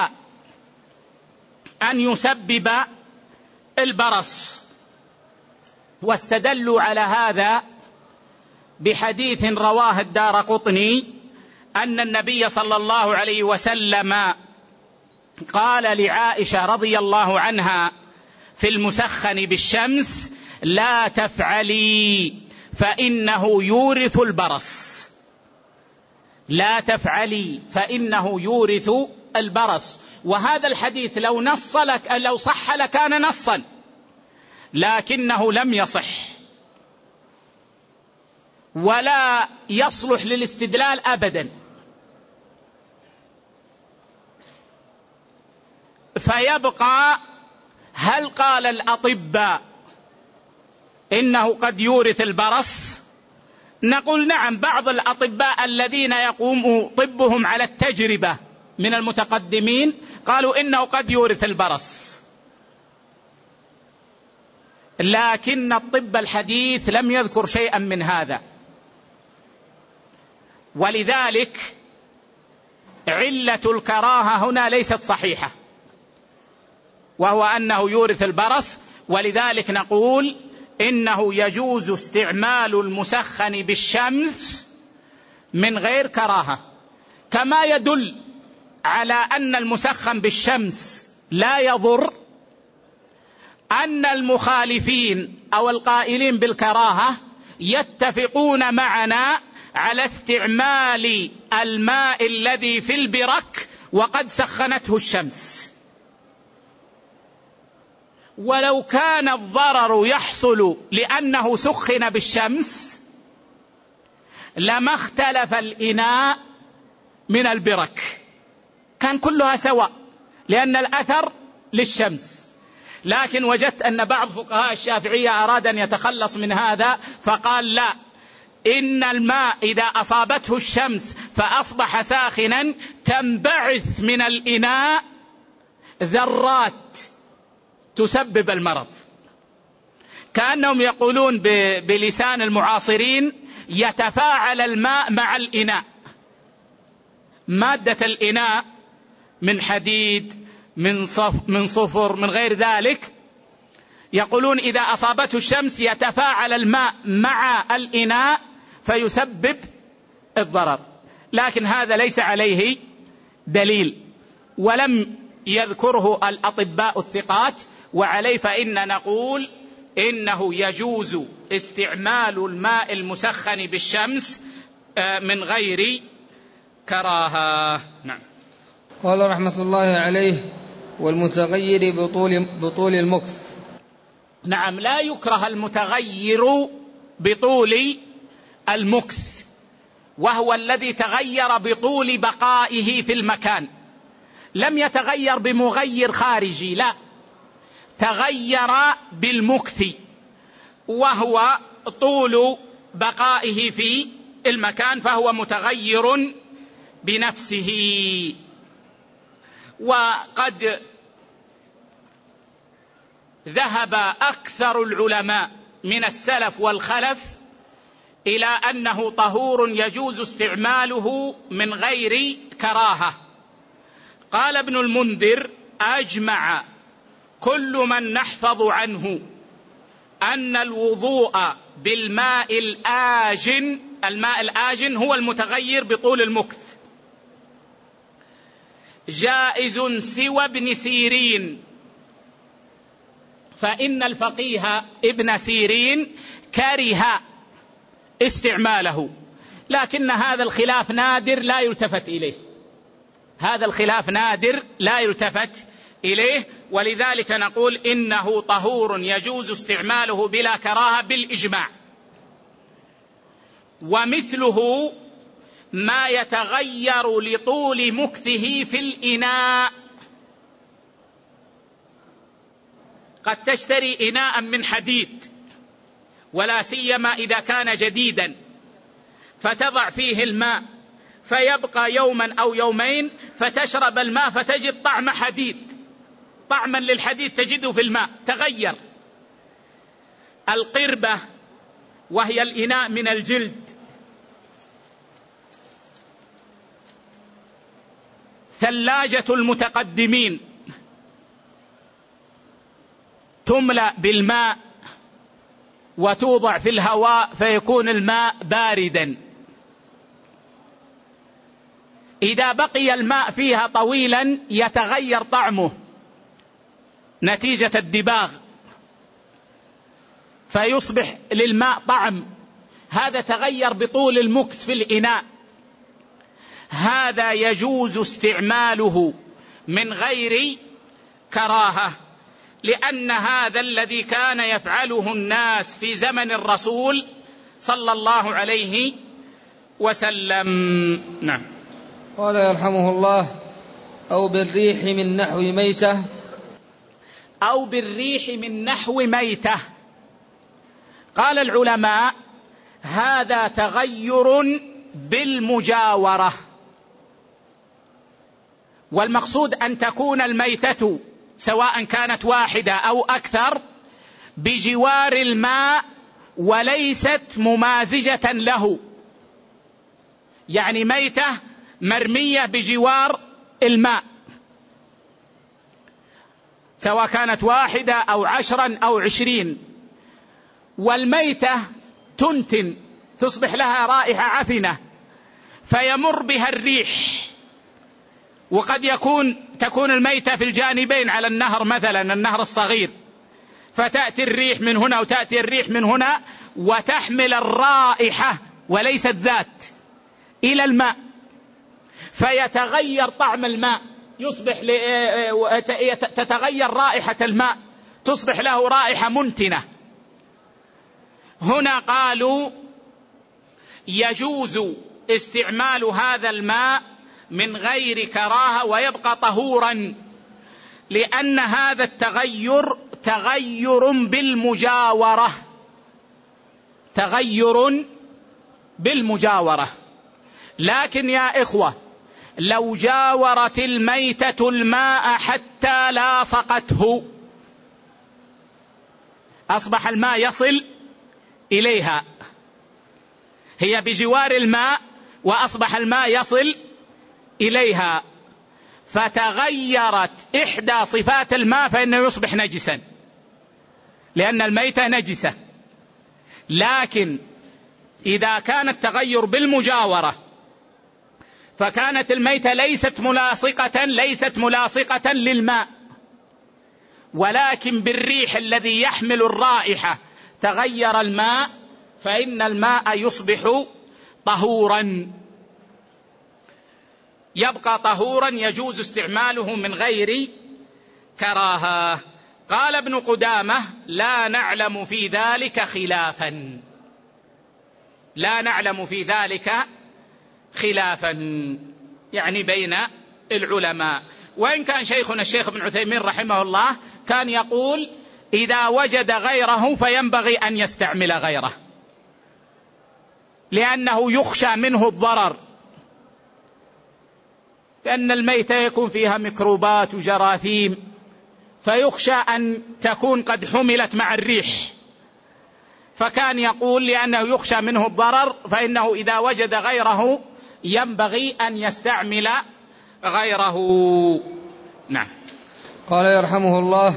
أن يسبب البرص. واستدلوا على هذا بحديث رواه الدارقطني أن النبي صلى الله عليه وسلم قال لعائشة رضي الله عنها في المسخن بالشمس: لا تفعلي فإنه يورث البرص، لا تفعلي فإنه يورث البرص. وهذا الحديث لو صح لكان نصا، لكنه لم يصح ولا يصلح للاستدلال أبدا. فيبقى هل قال الأطباء إنه قد يورث البرص؟ نقول نعم، بعض الأطباء الذين يقوم طبهم على التجربة من المتقدمين قالوا إنه قد يورث البرص، لكن الطب الحديث لم يذكر شيئا من هذا، ولذلك علة الكراهة هنا ليست صحيحة، وهو أنه يورث البرص. ولذلك نقول إنه يجوز استعمال المسخن بالشمس من غير كراهة، كما يدل على أن المسخن بالشمس لا يضر أن المخالفين أو القائلين بالكراهة يتفقون معنا على استعمال الماء الذي في البرك وقد سخنته الشمس، ولو كان الضرر يحصل لأنه سخن بالشمس لما اختلف الإناء من البرك، كان كلها سواء لأن الأثر للشمس. لكن وجدت أن بعض فقهاء الشافعية أراد أن يتخلص من هذا فقال لا، إن الماء إذا أصابته الشمس فأصبح ساخنا تنبعث من الإناء ذرات تسبب المرض. كأنهم يقولون بلسان المعاصرين يتفاعل الماء مع الإناء، مادة الإناء من حديد من صفر من غير ذلك، يقولون إذا أصابته الشمس يتفاعل الماء مع الإناء فيسبب الضرر، لكن هذا ليس عليه دليل ولم يذكره الأطباء الثقات، وعليه فإن نقول إنه يجوز استعمال الماء المسخن بالشمس من غير كراهة. نعم. قال رحمة الله عليه: والمتغير بطول المكث. نعم، لا يكره المتغير بطول المكث، وهو الذي تغير بطول بقائه في المكان، لم يتغير بمغير خارجي، لا، تغير بالمكث وهو طول بقائه في المكان، فهو متغير بنفسه. وقد ذهب أكثر العلماء من السلف والخلف إلى أنه طهور يجوز استعماله من غير كراهة. قال ابن المنذر: أجمع كل من نحفظ عنه أن الوضوء بالماء الآجن، الماء الآجن هو المتغير بطول المكث، جائز سوى ابن سيرين، فإن الفقيه ابن سيرين كره استعماله، لكن هذا الخلاف نادر لا يلتفت إليه، هذا الخلاف نادر لا يلتفت إليه، ولذلك نقول إنه طهور يجوز استعماله بلا كراهة بالإجماع. ومثله ما يتغير لطول مكثه في الإناء، قد تشتري إناء من حديد ولا سيما إذا كان جديدا، فتضع فيه الماء فيبقى يوما أو يومين، فتشرب الماء فتجد طعم حديد، طعما للحديد تجده في الماء، تغير. القربة وهي الإناء من الجلد، ثلاجة المتقدمين، تملأ بالماء وتوضع في الهواء فيكون الماء باردا، إذا بقي الماء فيها طويلا يتغير طعمه نتيجة الدباغ فيصبح للماء طعم، هذا تغير بطول المكث في الإناء، هذا يجوز استعماله من غير كراهة، لأن هذا الذي كان يفعله الناس في زمن الرسول صلى الله عليه وسلم. نعم. قال يرحمه الله: أو بالريح من نحو ميتة. أو بالريح من نحو ميتة. قال العلماء: هذا تغير بالمجاورة، والمقصود أن تكون الميتة سواء كانت واحدة أو أكثر بجوار الماء وليست ممازجة له، يعني ميتة مرمية بجوار الماء، سواء كانت واحدة أو 10 أو 20، والميتة تنتن تصبح لها رائحة عفنة فيمر بها الريح، وقد تكون الميتة في الجانبين على النهر مثلا، النهر الصغير، فتأتي الريح من هنا وتأتي الريح من هنا وتحمل الرائحة وليس الذات إلى الماء، فيتغير طعم الماء، يصبح تتغير رائحة الماء، تصبح له رائحة منتنة. هنا قالوا يجوز استعمال هذا الماء من غير كراهة ويبقى طهورا، لأن هذا التغير تغير بالمجاورة، تغير بالمجاورة. لكن يا إخوة، لو جاورت الميتة الماء حتى لاصقته أصبح الماء يصل إليها، هي بجوار الماء وأصبح الماء يصل إليها، فتغيرت إحدى صفات الماء فإنه يصبح نجسا، لأن الميتة نجسة. لكن إذا كان التغير بالمجاورة فكانت الميتة ليست ملاصقة للماء، ولكن بالريح الذي يحمل الرائحة تغير الماء، فإن الماء يصبح طهورا، يبقى طهورا يجوز استعماله من غير كراهة. قال ابن قدامة: لا نعلم في ذلك خلافا، لا نعلم في ذلك خلافا، يعني بين العلماء. وإن كان شيخنا الشيخ ابن عثيمين رحمه الله كان يقول: إذا وجد غيره فينبغي أن يستعمل غيره، لأنه يخشى منه الضرر، لأن الميتة يكون فيها ميكروبات وجراثيم، فيخشى أن تكون قد حملت مع الريح، فكان يقول لأنه يخشى منه الضرر فإنه إذا وجد غيره ينبغي أن يستعمل غيره. نعم. قال يرحمه الله: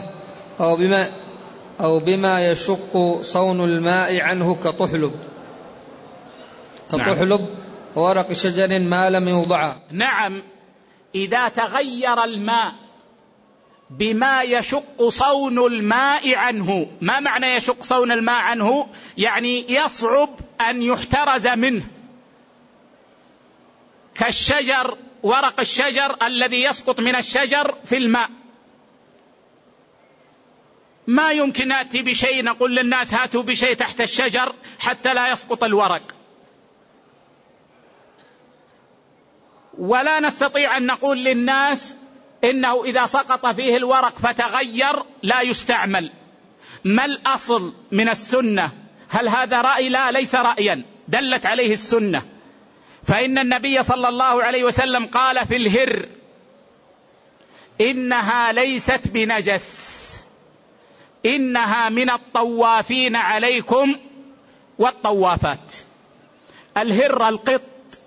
أو بما يشق صون الماء عنه كطحلب وورق شجر ما لم يوضع. نعم، إذا تغير الماء بما يشق صون الماء عنه. ما معنى يشق صون الماء عنه؟ يعني يصعب أن يحترز منه، كالشجر، ورق الشجر الذي يسقط من الشجر في الماء، ما يمكن نأتي بشيء نقول للناس هاتوا بشيء تحت الشجر حتى لا يسقط الورق، ولا نستطيع أن نقول للناس إنه إذا سقط فيه الورق فتغير لا يستعمل. ما الأصل من السنة؟ هل هذا رأي؟ لا، ليس رأيا، دلت عليه السنة. فإن النبي صلى الله عليه وسلم قال في الهر: إنها ليست بنجس، إنها من الطوافين عليكم والطوافات. الهر القط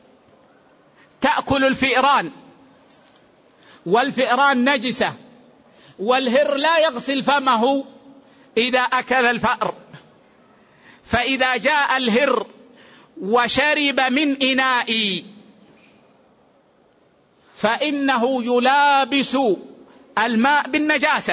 تأكل الفئران، والفئران نجسة، والهر لا يغسل فمه إذا أكل الفأر، فإذا جاء الهر وشرب من إنائي فإنه يلابس الماء بالنجاسة.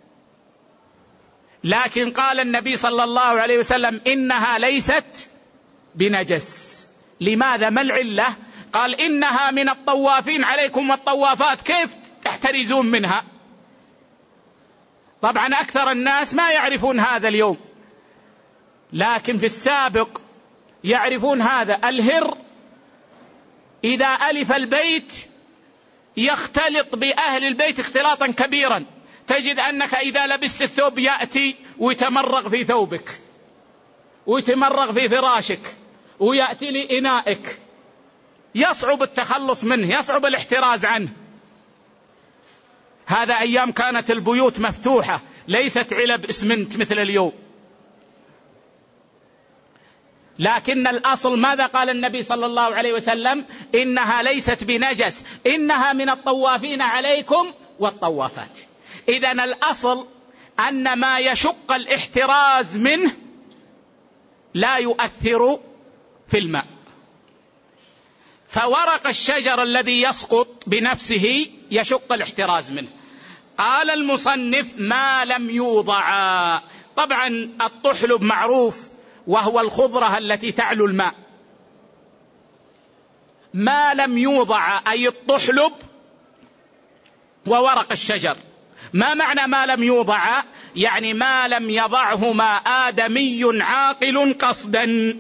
لكن قال النبي صلى الله عليه وسلم: إنها ليست بنجس. لماذا؟ ما العلة؟ قال: إنها من الطوافين عليكم والطوافات. كيف تحترزون منها؟ طبعا أكثر الناس ما يعرفون هذا اليوم، لكن في السابق يعرفون هذا. الهر إذا ألف البيت يختلط بأهل البيت اختلاطا كبيرا، تجد أنك إذا لبست الثوب يأتي ويتمرغ في ثوبك ويتمرغ في فراشك ويأتي لإنائك، يصعب التخلص منه، يصعب الاحتراز عنه. هذا أيام كانت البيوت مفتوحة، ليست علب اسمنت مثل اليوم. لكن الأصل ماذا قال النبي صلى الله عليه وسلم؟ إنها ليست بنجس، إنها من الطوافين عليكم والطوافات. إذن الأصل أن ما يشق الاحتراز منه لا يؤثر في الماء. فورق الشجر الذي يسقط بنفسه يشق الاحتراز منه. قال المصنف: ما لم يوضع. طبعا الطحلب معروف، وهو الخضرة التي تعلو الماء. ما لم يوضع أي الطحلب وورق الشجر. ما معنى ما لم يوضع؟ يعني ما لم يضعهما آدمي عاقل قصدا.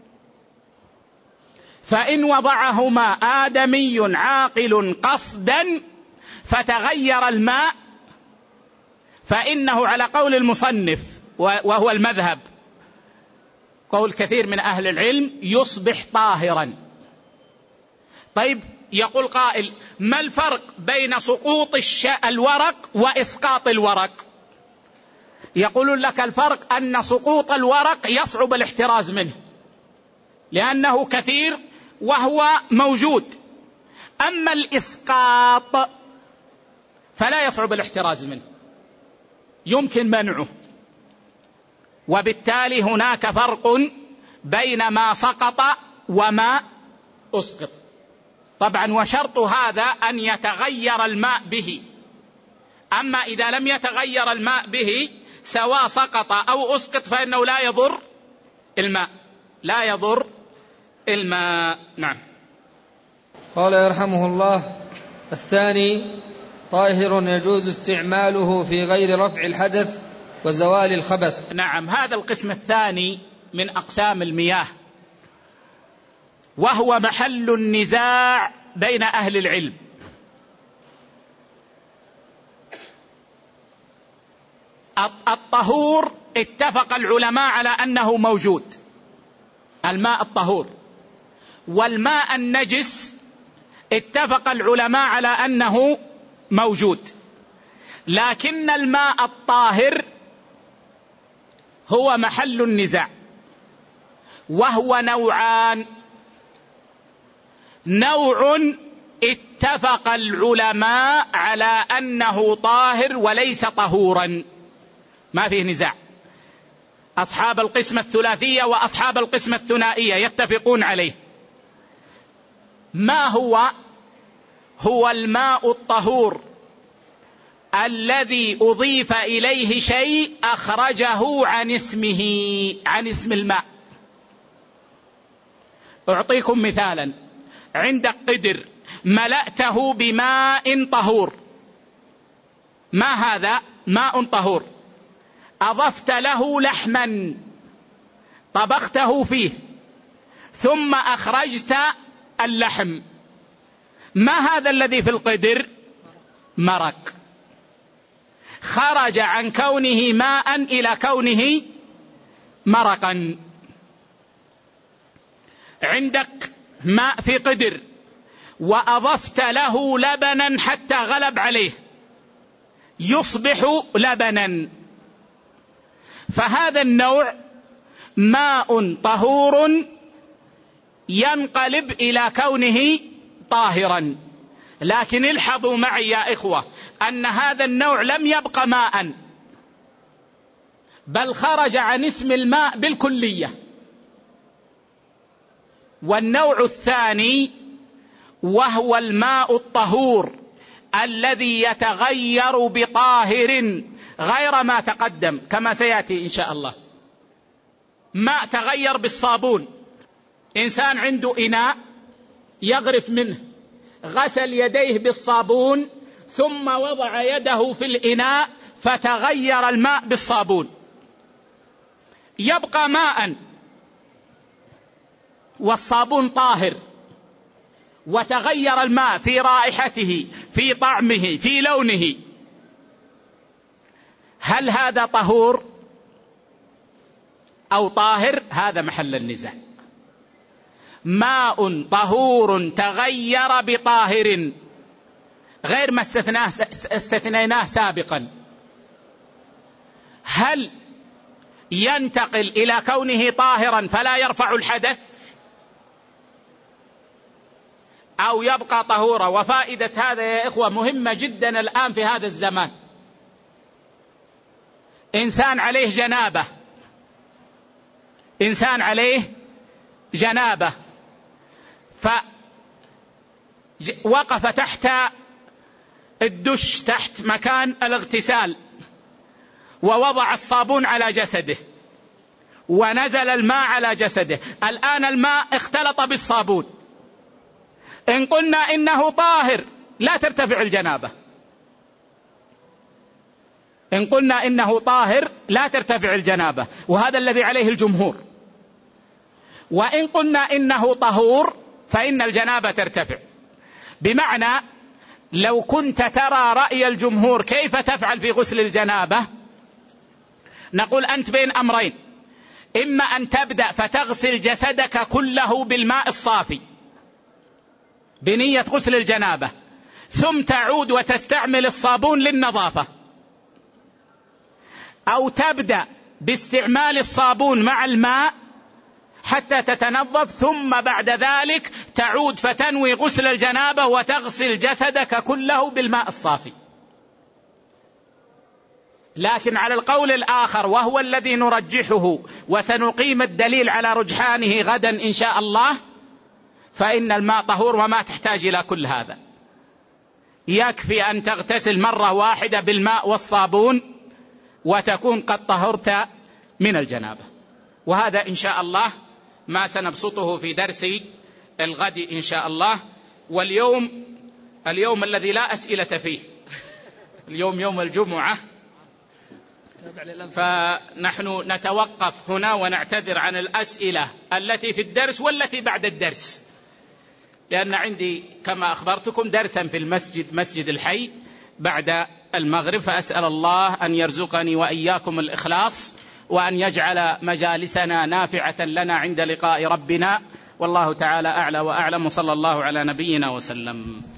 فإن وضعهما آدمي عاقل قصدا فتغير الماء فإنه على قول المصنف وهو المذهب، قول كثير من أهل العلم، يصبح طاهرا. طيب يقول قائل: ما الفرق بين سقوط الورق وإسقاط الورق؟ يقولون لك الفرق أن سقوط الورق يصعب الاحتراز منه لأنه كثير وهو موجود، أما الإسقاط فلا يصعب الاحتراز منه، يمكن منعه. وبالتالي هناك فرق بين ما سقط وما أسقط. طبعا وشرط هذا أن يتغير الماء به، أما إذا لم يتغير الماء به سواء سقط أو أسقط فإنه لا يضر الماء، لا يضر الماء. نعم. قال يرحمه الله: الثاني طاهر يجوز استعماله في غير رفع الحدث وزوال الخبث. نعم، هذا القسم الثاني من أقسام المياه، وهو محل النزاع بين أهل العلم. الطهور اتفق العلماء على أنه موجود، الماء الطهور، والماء النجس اتفق العلماء على أنه موجود، لكن الماء الطاهر هو محل النزاع، وهو نوعان: نوع اتفق العلماء على أنه طاهر وليس طهورا، ما فيه نزاع، أصحاب القسمة الثلاثية وأصحاب القسمة الثنائية يتفقون عليه. ما هو؟ هو الماء الطهور الذي أضيف إليه شيء أخرجه عن اسمه، عن اسم الماء. أعطيكم مثالا: عندك قدر ملأته بماء طهور، ما هذا؟ ماء طهور، أضفت له لحما طبخته فيه ثم أخرجت اللحم، ما هذا الذي في القدر؟ مرق، خرج عن كونه ماء إلى كونه مرقا. عندك ماء في قدر وأضفت له لبنا حتى غلب عليه، يصبح لبنا، فهذا النوع ماء طهور ينقلب إلى كونه طاهرا. لكن الحظوا معي يا إخوة أن هذا النوع لم يبق ماء، بل خرج عن اسم الماء بالكلية. والنوع الثاني وهو الماء الطهور الذي يتغير بطاهر غير ما تقدم كما سيأتي إن شاء الله. ماء تغير بالصابون، إنسان عنده إناء يغرف منه، غسل يديه بالصابون ثم وضع يده في الإناء فتغير الماء بالصابون، يبقى ماء والصابون طاهر، وتغير الماء في رائحته، في طعمه، في لونه. هل هذا طهور أو طاهر؟ هذا محل النزاع. ماء طهور تغير بطاهر غير ما استثنيناه سابقا، هل ينتقل إلى كونه طاهرا فلا يرفع الحدث أو يبقى طهورا؟ وفائدة هذا يا إخوة مهمة جدا الآن في هذا الزمان. إنسان عليه جنابة، إنسان عليه جنابة فوقف تحت الدش، تحت مكان الاغتسال، ووضع الصابون على جسده ونزل الماء على جسده، الآن الماء اختلط بالصابون، إن قلنا إنه طاهر لا ترتفع الجنابة، إن قلنا إنه طاهر لا ترتفع الجنابة، وهذا الذي عليه الجمهور. وإن قلنا إنه طهور فإن الجنابة ترتفع، بمعنى لو كنت ترى رأي الجمهور كيف تفعل في غسل الجنابة؟ نقول أنت بين أمرين: إما أن تبدأ فتغسل جسدك كله بالماء الصافي بنية غسل الجنابة، ثم تعود وتستعمل الصابون للنظافة، أو تبدأ باستعمال الصابون مع الماء حتى تتنظف، ثم بعد ذلك تعود فتنوي غسل الجنابة وتغسل جسدك كله بالماء الصافي. لكن على القول الآخر وهو الذي نرجحه وسنقيم الدليل على رجحانه غدا إن شاء الله، فإن الماء طهور وما تحتاج إلى كل هذا، يكفي أن تغتسل مرة واحدة بالماء والصابون وتكون قد طهرت من الجنابة. وهذا إن شاء الله ما سنبسطه في درس الغد إن شاء الله. واليوم الذي لا أسئلة فيه، اليوم يوم الجمعة، فنحن نتوقف هنا ونعتذر عن الأسئلة التي في الدرس والتي بعد الدرس، لأن عندي كما أخبرتكم درسا في المسجد، مسجد الحي، بعد المغرب، فأسأل الله أن يرزقني وإياكم الإخلاص، وأن يجعل مجالسنا نافعة لنا عند لقاء ربنا، والله تعالى أعلى وأعلم، وصلى الله على نبينا وسلم.